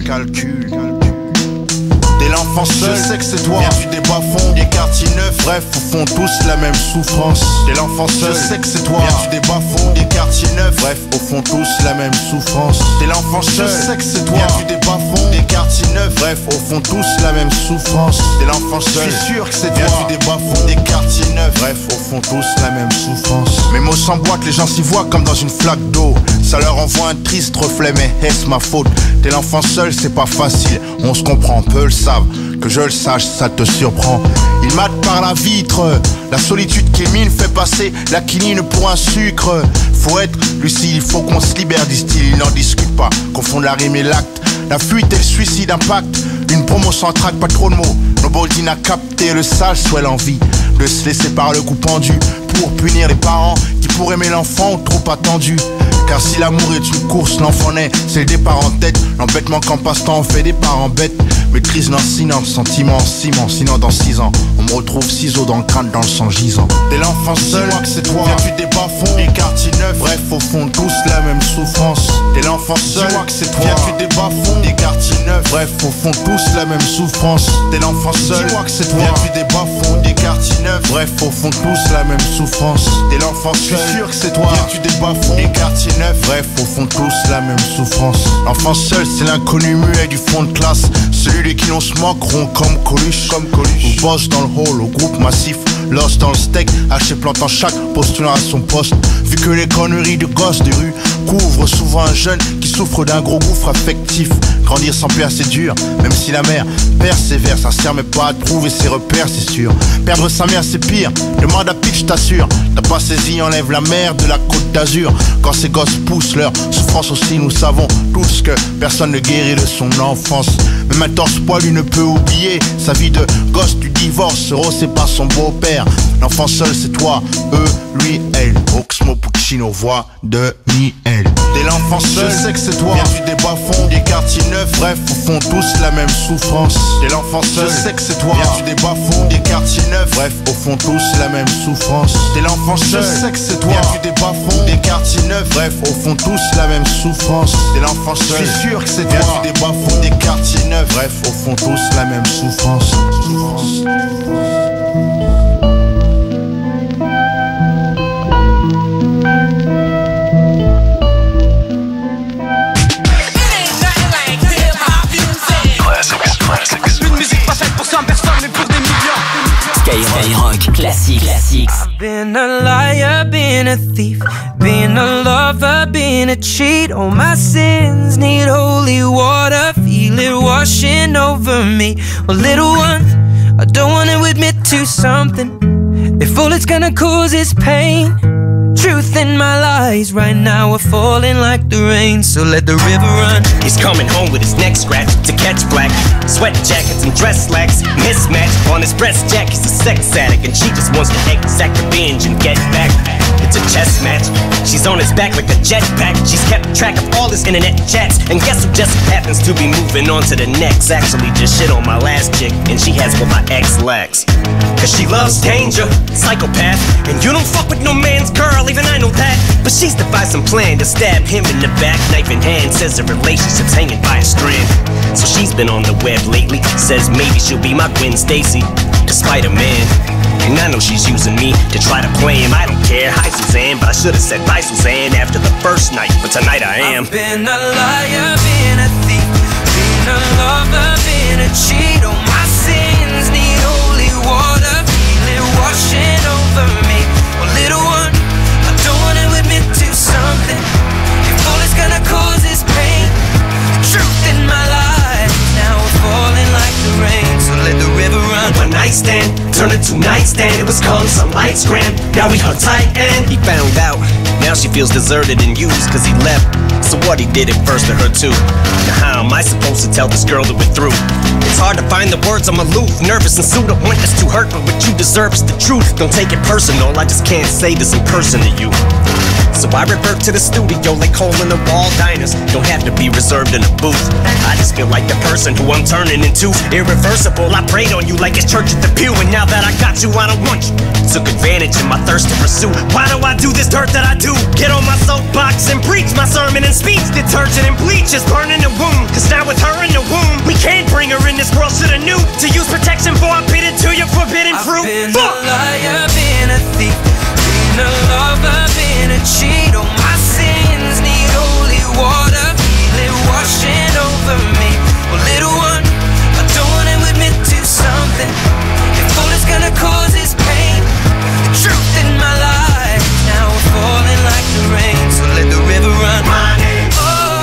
Dès l'enfant seul, je sais que c'est toi. Viens-tu des bas-fonds, des quartiers neufs, bref, au fond tous la même souffrance. Dès l'enfant seul, je sais que c'est toi. Viens-tu des bas-fonds, des quartiers neufs, bref, au fond tous la même souffrance. Dès l'enfant seul, je sais que c'est toi. Viens-tu des bas-fonds, des quartiers neufs, bref, au fond tous la même souffrance. Dès l'enfant seul, je suis sûr que c'est toi. Viens-tu des bas-fonds, des quartiers neufs, bref, au fond tous la même souffrance. Mes mots s'emboîtent, les gens s'y voient comme dans une flaque d'eau. Ça leur envoie un triste reflet, mais est-ce ma faute? T'es l'enfant seul, c'est pas facile, on se comprend, peu le savent. Que je le sache, ça te surprend. Il mate par la vitre, la solitude qu'Émile fait passer la quinine pour un sucre. Faut être lucide, il faut qu'on se libère, disent-ils, ils n'en discutent pas. Confondent la rime et l'acte, la fuite et le suicide impact. Une promo sans trac, pas trop de mots. Nobody n'a capté le sale souhait, l'envie de se laisser par le coup pendu pour punir les parents qui pour aimer l'enfant ont trop attendu. Car si l'amour est une course, l'enfant naît, c'est le départ en tête. L'embêtement qu'en passe-temps on fait des parents bêtes. Maîtrise lancinant, sentiment ciment. Sinon dans 6 ans, on me retrouve ciseaux dans le crâne, dans le sang gisant. Dès l'enfant seul, dis-moi que c'est toi. Viens-tu des bas-fonds, des quartiers neufs, bref au fond tous la même souffrance. Dès l'enfant seul, dis-moi que c'est toi. Viens-tu des bas-fonds, des quartiers neufs, bref au fond tous la même souffrance. Dès l'enfant seul, dis-moi que c'est toi. Viens-tu des bas-fonds, des quartiers neufs, bref au fond tous la même souffrance. Dès l'enfant seul, je suis sûr que c'est toi. Viens-tu des bas-fonds, des quartiers neufs, bref au fond tous la même souffrance. L'enfant seul, c'est l'inconnu muet du fond de classe. Celui de qui l'on se moqueront comme Coluche. Ou boss dans le hall, au groupe massif. Lost dans le steak, haché plantant chaque postulant à son poste. Vu que les conneries de gosses des rues couvrent souvent un jeune qui souffre d'un gros gouffre affectif. Grandir sans père c'est dur, même si la mère persévère. Sincère mais pas à trouver ses repères c'est sûr. Perdre sa mère c'est pire, demande à Pitch t'assure. T'as pas saisi, enlève la mer de la côte d'Azur. Quand ces gosses poussent leur souffrance aussi, nous savons tous que personne ne guérit de son enfance. Même un torse poilu ne peut oublier sa vie de gosse du divorce, rosé par son beau-père. L'enfant seul c'est toi, eux, lui, elle. Oxmo Puccino, voix de Miel. Dès l'enfant seul, je sais que c'est toi. Viens-tu des bas-fonds, des quartiers neufs, bref, au fond tous la même souffrance. Dès l'enfant seul, je sais que c'est toi. Viens-tu des bas-fonds, des quartiers neufs, bref, au fond tous la même souffrance. Dès l'enfant seul, je sais que c'est toi. Viens-tu des bas-fonds, des quartiers neufs, bref, au fond tous la même souffrance. Dès l'enfant seul, je suis sûr que c'est toi. Viens-tu des bas-fonds, des quartiers neufs, bref, au fond tous la même souffrance. Une musique pas faite pour 100 personnes mais pour des millions. Skyrock Classics. I've been a liar, been a thief, been a lover, been a cheat. All my sins need holy water, feel it washing over me. Well, little one, I don't wanna admit to something. If all it's gonna cause is pain, truth in my lies right now are falling like the rain, so let the river run. He's coming home with his neck scratched to catch black. Sweat jackets and dress slacks, mismatch. On his breast jack, he's a sex addict, and she just wants to exact revenge and get back. It's a chess match. She's on his back like a jetpack. She's kept track of all his internet chats, and guess who just happens to be moving on to the next. Actually just shit on my last chick, and she has what my ex lacks. Cause she loves danger, psychopath, and you don't fuck with no man's girl, even I know that. But she's devised some plan to stab him in the back, knife in hand. Says the relationship's hanging by a strand. So she's been on the web lately, says maybe she'll be my Gwen Stacy, the Spider-Man. And I know she's using me to try to play him. I don't care, hi Suzanne, but I should've said bye Suzanne after the first night. But tonight I am. I've been a liar, been a thief, been a lover, been a cheat. Oh, my sins need holy water, feel it washing over me. Well, little one, I don't wanna admit to something. If all it's gonna cause is pain, the truth in my life now we're falling like the rain. So let the river run. One night stand turned into nightstand. It was calling some lights grand. Now we hung tight and he found out. Now she feels deserted and used cause he left. So what, he did it first to her too. Now how am I supposed to tell this girl that we're through? It's hard to find the words, I'm aloof, nervous and sued. I want this to hurt, but what you deserve is the truth. Don't take it personal, I just can't say this in person to you. So I revert to the studio like hole in the wall diners. Don't have to be reserved in a booth. I just feel like the person who I'm turning into. Irreversible, I prayed on you like it's church at the pew. And now that I got you, I don't want you. Took advantage of my thirst to pursue. Why do I do this dirt that I do? Get on my soapbox and preach my sermon and speech. Detergent and bleach is burning the wound. Cause now with her in the womb, we can't bring her in. This girl shoulda knew to use protection before I bit into your forbidden fruit. I've been a liar, been a thief, been a lover, been a cheat. Oh, my sins need holy water, feel it washing over me. Well, little one, I don't wanna admit to something. If all it's gonna cause is pain, the truth in my life now we're falling like the rain. So let the river run. My name's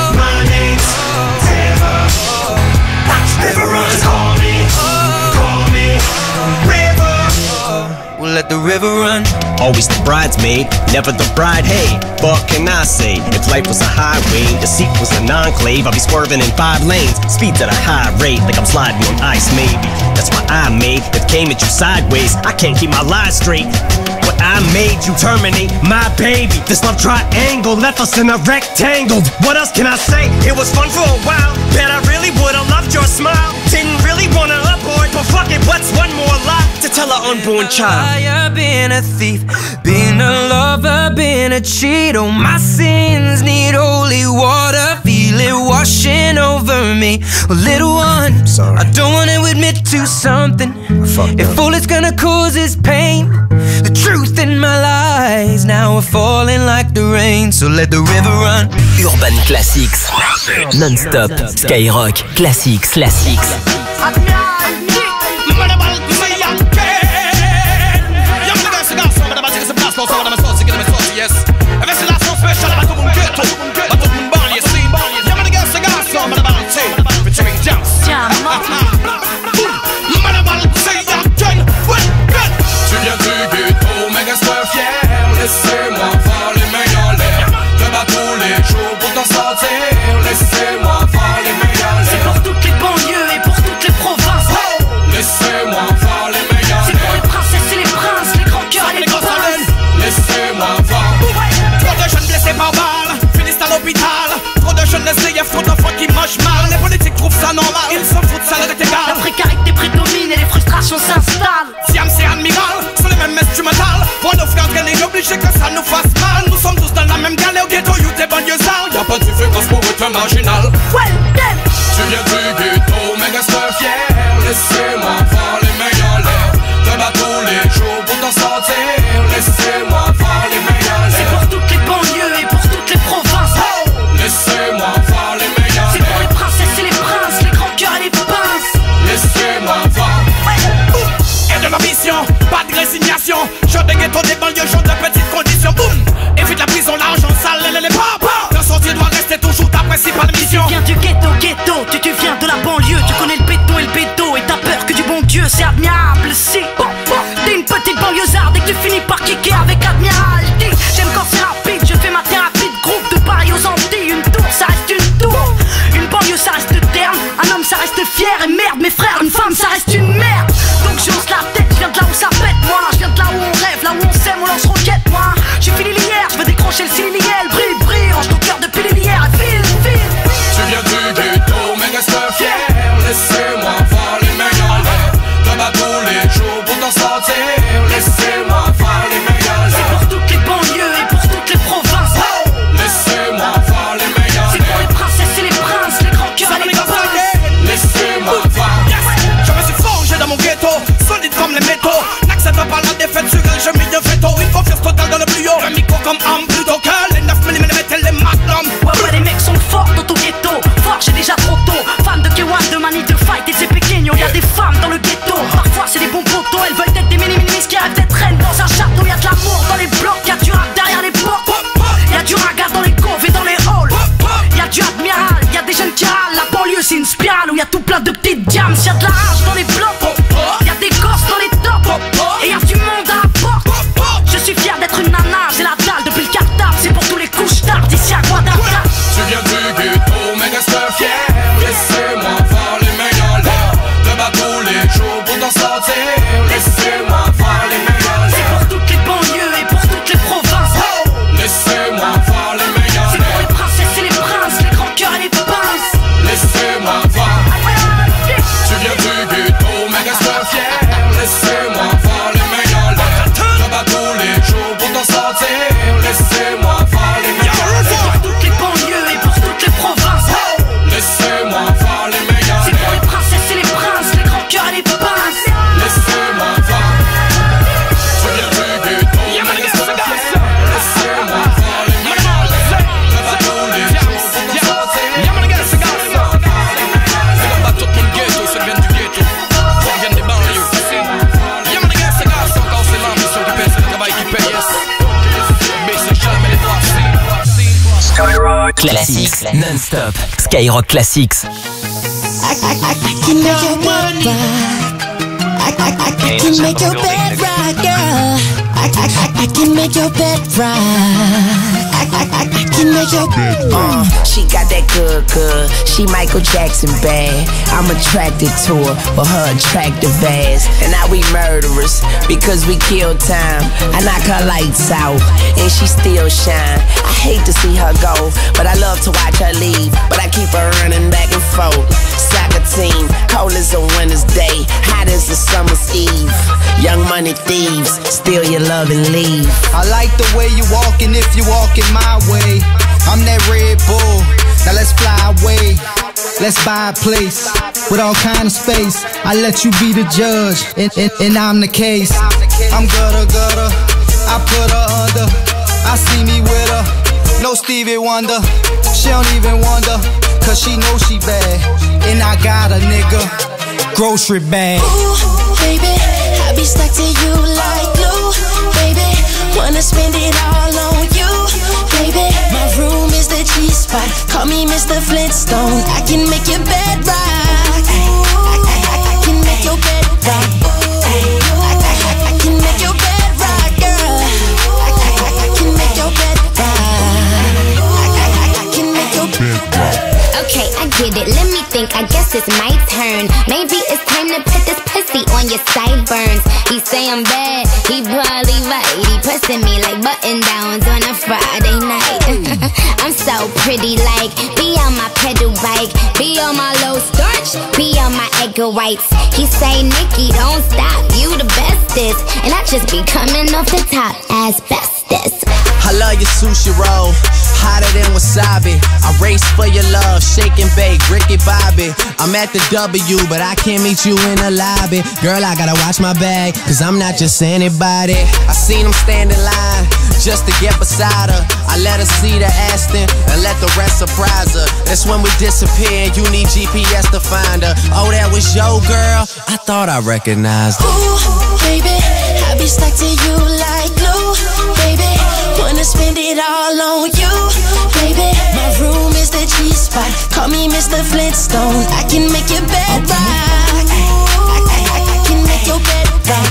River. River runs, call me, River. We'll let the river run. Always the bridesmaid, never the bride. Hey, what can I say? If life was a highway, the seat was an enclave, I'd be swerving in 5 lanes, speeds at a high rate, like I'm sliding on ice maybe. That's why I made it came at you sideways. I can't keep my lies straight. What I made you terminate my baby. This love triangle left us in a rectangle. What else can I say? It was fun for a while. Bet I really would've loved your smile. Didn't really wanna abort, but fuck it, what's one more lie to tell an unborn child? I've been a thief, been a lover, been a cheat. Oh, my sins need holy water, feel it washing over me. Well, little one, sorry, I don't wanna admit to something. If all it's gonna cause is pain, the truth in my lies now we're falling like the rain. So let the river run. Urban Classics, non-stop, Skyrock, Classics. Laissez-moi voir les meilleurs l'air. Je bats tous les jours pour t'en sortir. Laissez-moi voir les meilleurs l'air. C'est pour toutes les banlieues et pour toutes les provinces. Oh, laissez-moi voir les meilleurs l'air. C'est pour les princesses et les princes, les grands cœurs et les pinces. Laissez-moi voir. Trop de jeunes blessés par balle finissent à l'hôpital. Trop de jeunes laissés, y'a trop d'enfants qui mangent mal. Les politiques trouvent ça normal, ils s'en foutent, ça leur est égal. La précarité prédomine et les frustrations s'installent. Siam c'est admiral, sur les mêmes instrumentales. Pour nos frères gagnés, obligés que ça nous fasse mal. Nous sommes tous dans la même galère, au ghetto, youth et banlieusards. Y'a pas de différence pour être un marginal. Well, damn. Tu viens du ghetto, méga star fier. Laissez-moi voir les meilleurs l'air. Te bats tous les jours pour t'en sortir. Laissez-moi voir les meilleurs l'air. C'est pour toutes les banlieues et pour toutes les provinces. Oh, laissez-moi voir les meilleurs l'air. C'est pour les princesses et les princes, les grands cœurs et les pinces. Laissez-moi voir. Et de ma mission, pas de résignation. Je des ghettos, des banlieues, je de petites conditions. Boum, évite la prison, l'argent sale, les papas. Ton sortie doit rester toujours ta principale mission. Tu viens du ghetto comme homme plutôt que les 9 mm et les magnums. Ouais, les mecs sont forts dans ton ghetto. Fort, j'ai déjà trop tôt. Fans de K1, de Mani, de Fight et de Pequeño. Y'a des femmes dans le ghetto. Parfois, c'est des bons potos. Elles veulent être des mini-minimis qui rêvent d'être reines dans un château. Y'a de l'amour dans les blocs. Y'a du rap derrière les portes. Y'a du raga dans les coves et dans les halls. Y'a du admiral, y'a des jeunes qui râlent. La banlieue, c'est une spirale où y'a tout plein de petites diams. Y'a de la rage dans les blocs. Y'a des gosses dans les tops. Et y'a du monde à la porte. Je suis fier d'être une nana. J'ai la dalle depuis le cartable. C'est pour tous les couches tard d'ici à Guadalajara. Tu viens du ghetto, mais reste fier. Laissez-moi voir les meilleurs l'air. Te bats tous les jours pour t'en sortir. Laissez-moi voir les meilleurs l'air. C'est pour toutes les banlieues et pour toutes les provinces. Laissez-moi voir les meilleurs C'est pour les princesses et les princes, les grands cœurs et les pinces. Laissez-moi voir. Tu viens du ghetto, mais reste fier. Laissez-moi voir les meilleurs l'air. Te bats tous les jours pour t'en sortir. Laissez-moi voir les meilleurs l'air. C'est pour toutes les banlieues et pour toutes les provinces. Laissez-moi voir les meilleurs C'est pour les princesses et les princes, les grands cœurs et les pinces. Laissez-moi voir. Tu viens du ghetto, mais reste fier. Laissez-moi voir les meilleurs l'air. Te bats tous les jours pour t'en sortir. C'est comme pas tout le ghetto, ça vient du ghetto. Ça vient des banlieues. Y'a mon gars, c'est grâce encore, c'est l'ambition qui paye, c'est le travail qui paye, yes. Mais c'est jamais les droits. Skyrock Classics non-stop. Skyrock Classics. I can make your bed rock. I can make your bed rock, girl. I can make your bed rock. I can make your bed rock. She got that good. She Michael Jackson bad. I'm attracted to her for her attractive ass. And now we murderers because we kill time. I knock her lights out and she still shine. I hate to see her go, but I love to watch her leave. But I keep her running back and forth. Soccer team, cold as a winter's day, hot as a summer's eve. Young money thieves, steal your love and leave. I like the way you walking if you walking my way. I'm that Red Bull, now let's fly away. Let's buy a place with all kind of space. I let you be the judge, and I'm the case. I'm gutter, I put her under. I see me with her, no Stevie Wonder. She don't even wonder, cause she know she bad. And I got a nigga, grocery bag. Ooh, baby, I be stuck to you like glue. Baby, wanna spend it all on you. Baby, my room is the G-spot. Call me Mr. Flintstone. I can make your bed rock. I can make your bed rock. I can make your bed rock, girl. I can make your bed rock. I can make your bed rock. Okay, I get it, let me think, I guess it's my turn. Maybe it's time to put this pussy on your sideburns. He say I'm bad, he probably right. He pressing me like button downs on a Friday night. I'm so pretty, like, be on my pedal bike, be on my low starch, be on my egg whites. He say, Nikki, don't stop, you the bestest. And I just be coming off the top as bestest. I love your sushi roll, hotter than wasabi. I race for your love, shake and bake, Ricky Bobby. I'm at the W, but I can't meet you in the lobby. Girl, I gotta watch my bag, cause I'm not just anybody. I seen him stand in line, just to get beside her. I let her see the Aston, and let the rest surprise her. That's when we disappear, and you need GPS to find her. Oh, that was your girl? I thought I recognized her. Ooh, baby, I be stuck to you like glue. Baby, wanna spend it all on you. Baby, my room is the G-spot. Call me Mr. Flintstone. I can make your bed rock. I can make your bed rock.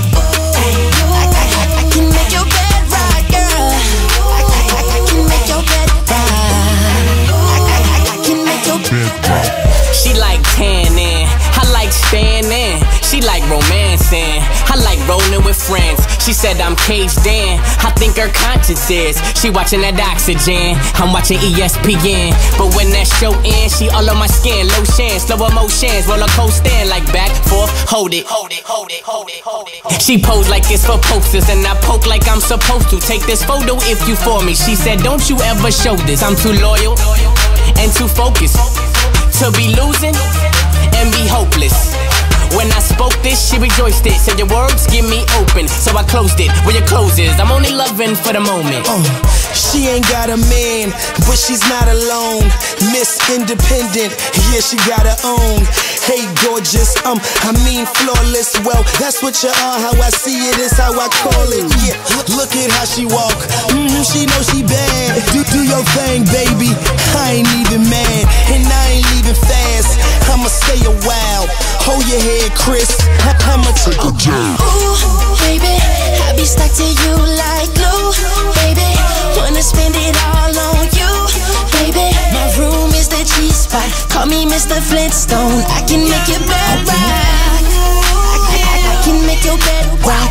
I can make your bed rock, girl. I can make your bed rock. I can make your bed rock. She like tanning, I like standing. She like romancing, I like rolling with friends. She said I'm caged in, I think her conscience is. She watching that Oxygen, I'm watching ESPN. But when that show ends, she all on my skin. Lotion, slow emotions, roller coaster, like back, forth, hold it. She pose like it's for posters, and I poke like I'm supposed to. Take this photo if you for me. She said don't you ever show this. I'm too loyal and too focused to be losing and be hopeless. When I spoke this, she rejoiced it. Said your words give me open, so I closed it. Where your clothes is, I'm only loving for the moment. She ain't got a man, but she's not alone. Miss Independent, yeah, she got her own. Hey, gorgeous, I mean flawless. Well, that's what you are, how I see it is how I call it. Yeah, look at how she walk, she know she bad. Do your thing, baby, I ain't even mad. And I ain't leaving fast, I'ma stay a while. Hold your head, Chris, I'ma take a jump. Ooh, baby, I be stuck to you like glue. Baby, wanna spend it all on you. Baby, my room is the G-spot. Call me Mr. Flintstone. I can make your bed rock. I can make your bed rock.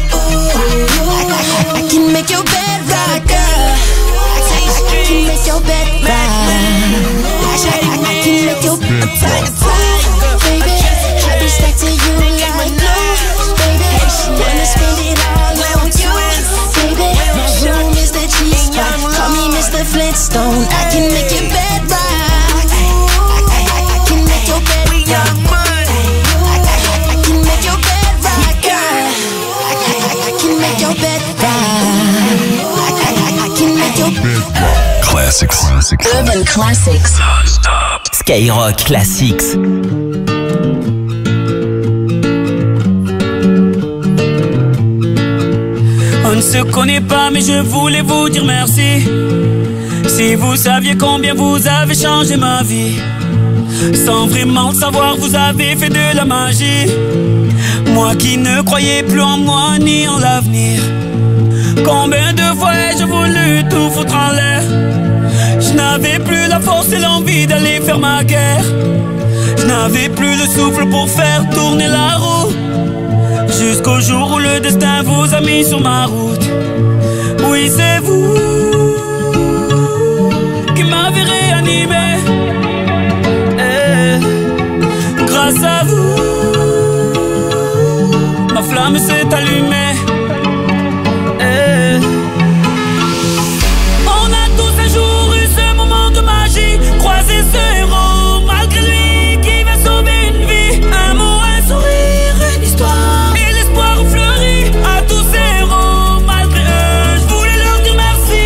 I can make your bed rock, girl. I can make your bed rock. I can make your bed rock. Baby, I be stuck to you like glue. Baby, wanna spend it all on you. Baby, my room is the G-spot. Call me Mr. Flintstone. I can make your bed rock. I can make your bed rock. I can make your bed rock, girl. I can make your bed rock. I can make your bed rock. Classics. Urban Classics. Skyrock Classics. On ne se connaît pas, mais je voulais vous dire merci. Si vous saviez combien vous avez changé ma vie, sans vraiment le savoir, vous avez fait de la magie. Moi qui ne croyais plus en moi ni en l'avenir, combien de fois ai-je voulu tout foutre en l'air. Je n'avais plus la force et l'envie d'aller faire ma guerre. Je n'avais plus le souffle pour faire tourner la roue. Jusqu'au jour où le destin vous a mis sur ma route. Oui, c'est vous qui m'avez réanimé. Grâce à vous, ma flamme s'est allumée. On a tous un jour eu ce moment de magie, croisé ce héros, malgré lui qui va sauver une vie. Un mot, un sourire, une histoire, et l'espoir fleurit à tous ces héros. Malgré eux, je voulais leur dire merci.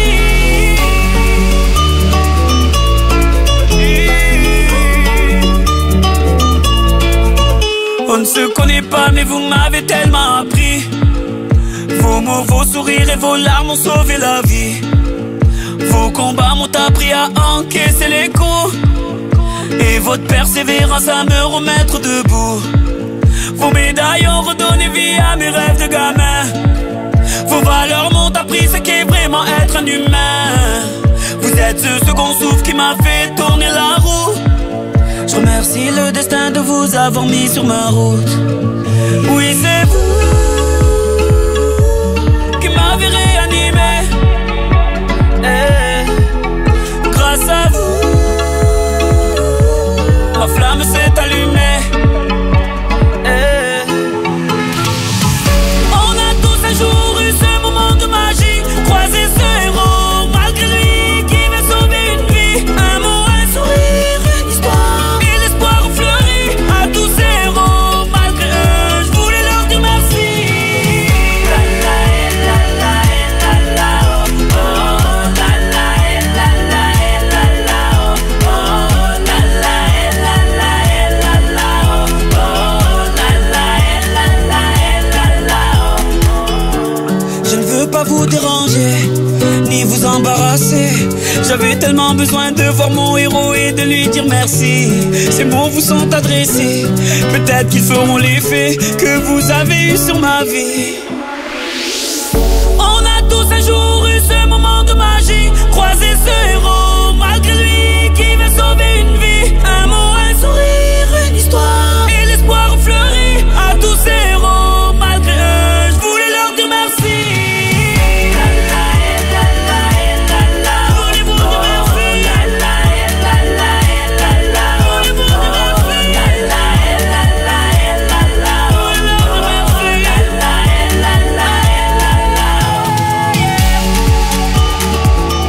On ne se connaît pas, mais vous m'avez tellement appris. Vos mots, vos sourires et vos larmes ont sauvé la vie. Vos combats m'ont appris à encaisser les coups, et votre persévérance à me remettre debout. Vos médailles ont redonné vie à mes rêves de gamin. Vos valeurs m'ont appris ce qu'est vraiment être un humain. Vous êtes ce second souffle qui m'a fait tourner la roue. Je remercie le destin de vous avoir mis sur ma route. Oui, c'est vous qui m'avez réanimé. Grâce à vous, ma flamme s'est allumée. On a tous un jour eu ce moment de magie, croisé ce héros, malgré lui qui va sauver une vie. Un mot, un sourire, une histoire, et l'espoir fleurit à tous ces héros. Malgré eux, je voulais leur dire merci. La la la la la la oh la la la la la la oh la la la la la la oh la la la la la. Je ne veux pas vous déranger ni vous embarrasser. J'avais tellement besoin de voir mon héros et de lui dire merci. Ces mots vous sont adressés, peut-être qu'ils feront l'effet que vous avez eu sur ma vie. On a tous un jour eu ce moment de magie, croisé ce héros, malgré lui qui va sauver une vie. Un mot, un sourire, une histoire, et l'espoir fleurit à tous ces héros. Malgré eux, je voulais leur dire merci. La la la la la la. Voulez-vous dire merci? La la la la la la. Voulez-vous dire merci? La la la la la la. Voulez-vous dire merci? La la la la la la.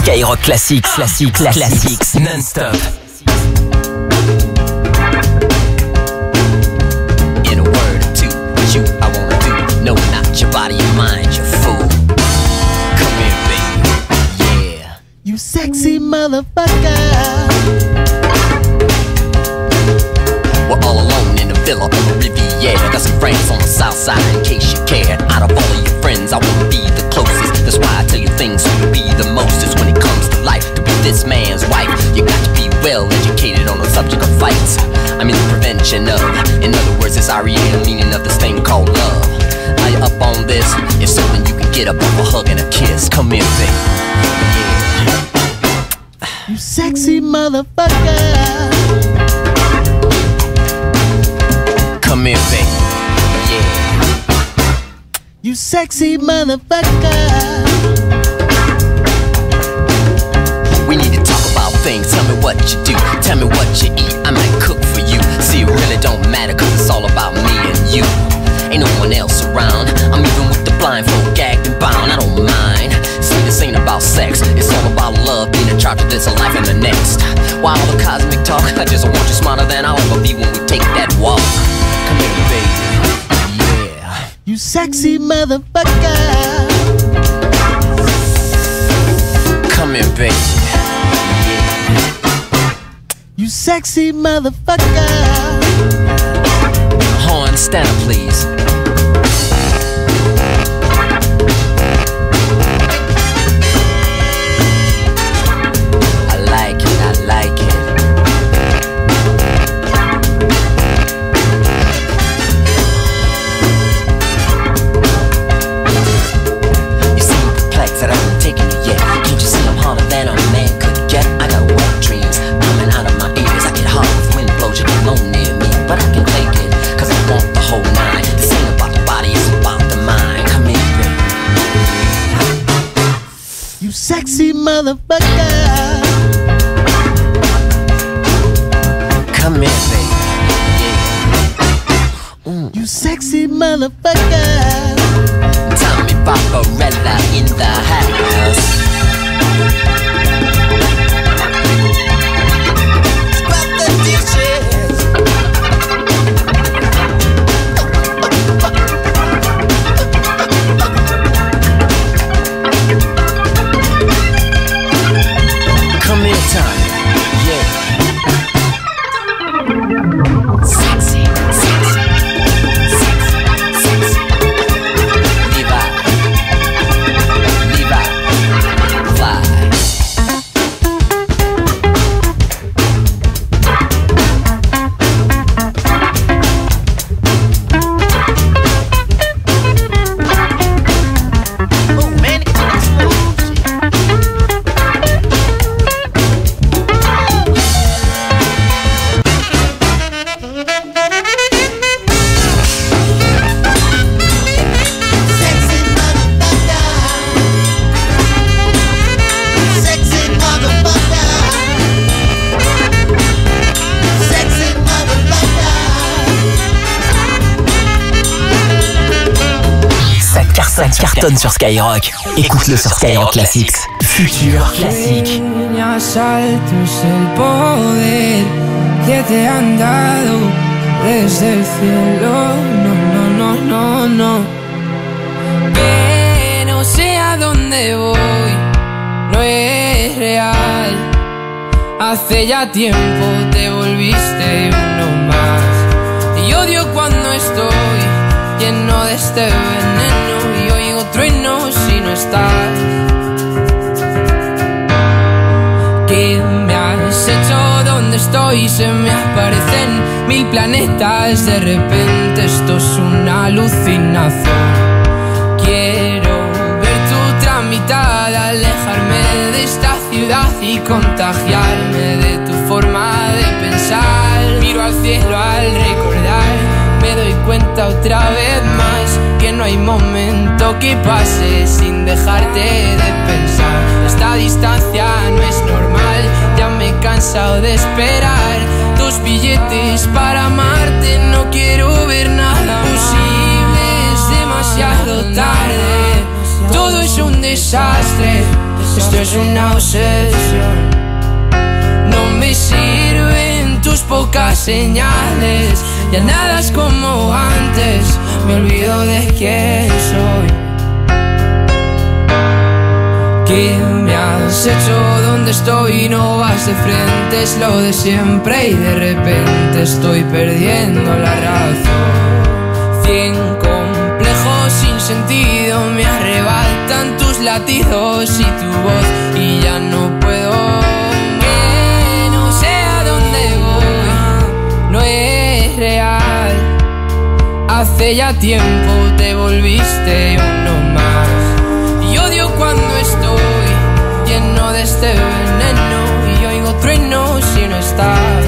Skyrock Classics, classics, non-stop. In a word or two, what you I wanna do. No, not your body, your mind, you fool. Come here, baby. Yeah. You sexy motherfucker. We're all alone in the villa on the Riviera. Got some friends on the south side in case you cared. Out of all of your friends, I wanna be the closest. That's why I tell you things so you'll be the mostest. When it comes to life, to be this man's wife, you got to be well educated on the subject of fights. I mean the prevention of. In other words, it's R.E.A. meaning of this thing called love. Are you up on this? If so, then you can get up off a hug and a kiss. Come in, baby. Yeah. You sexy motherfucker. Come here, baby. Yeah. You sexy motherfucker. We need to talk about things. Tell me what you do. Tell me what you eat. I might cook for you. See, it really don't matter, cause it's all about me and you. Ain't no one else around. I'm even with the blindfold, gagged and bound. I don't mind. See, this ain't about sex. It's all about love, being in charge of this life and the next. Why all the cosmic talk? I just want you smarter than I'll ever be when we take that walk. Come here, baby. Yeah. You sexy motherfucker. Come here, baby. You sexy motherfucker. Horn, stand up, please. I like it, I like it. You seem perplexed that I haven't taken it yet. Can't you see I'm harder than a man could get? I got wet dreams coming out of my ears. I get hard if wind blows, you get low near me, but I can take it, cause I want the whole nine. This ain't about the body, it's about the mind. Come here, baby. You sexy motherfucker. Come here, baby. You sexy motherfucker. Tommy Barbarella in the house. Spot the dishes. Come here, Tommy. Yeah. Sexy, sexy, sexy, sexy. Levi, Levi, fly. Oh man, it's Ça cartonne sur Skyrock. Écoute-le sur Skyrock Classics. Futur classique. Asaltos el poder que te han dado desde el cielo. No, no, no, no, no. Pero sé a dónde voy, no es real. Hace ya tiempo te volviste uno más. Y odio cuando estoy lleno de este veneno y oigo truenos si no estás. ¿Qué me has hecho? ¿Dónde estoy? Se me aparecen mil planetas. De repente esto es una alucinación. Quiero ver tu tramitada, alejarme de esta ciudad y contagiarme de tu forma de pensar. Miro al cielo al recordar, me doy cuenta otra vez más que no hay momento que pase sin dejarte de pensar. Esta distancia no es normal, ya me he cansado de esperar tus billetes para amarte. No quiero ver nada posible, es demasiado tarde. Todo es un desastre, Esto es una obsesión. No me sirven tus pocas señales. Ya nada es como antes. Me olvido de quién soy. ¿Qué me has hecho? ¿Dónde estoy? No vas de frente, es lo de siempre. Y de repente estoy perdiendo la razón. 100 complejos sin sentido me arrebatan tus latidos y tu voz. Y ya no puedo, que no sé a dónde voy. No es real. Hace ya tiempo te volviste uno más. Y odio cuando estoy lleno de este veneno y oigo truenos si no estás.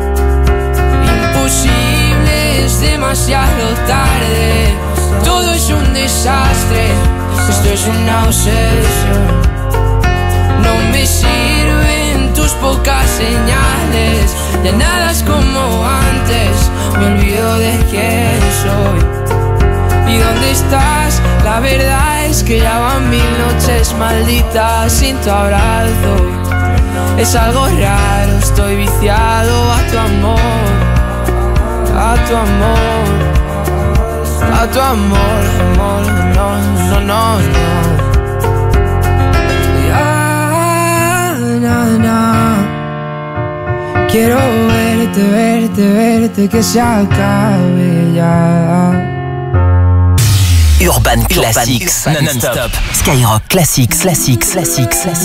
Imposible, es demasiado tarde. Todo es un desastre. Esto es una obsesión. No me sirven tus pocas señales. Ya nada es como antes. Me olvido de quién soy. ¿Y dónde estás? La verdad es que ya van 1000 noches malditas sin tu abrazo. Es algo raro, estoy viciado a tu amor. A tu amor. A tu amor, amor, no, no, no, no. Ya, no, no. Quiero verte, verte, verte, que se acabe ya. Urban Classics, non-stop. Skyrock Classics, classics, classics, classics.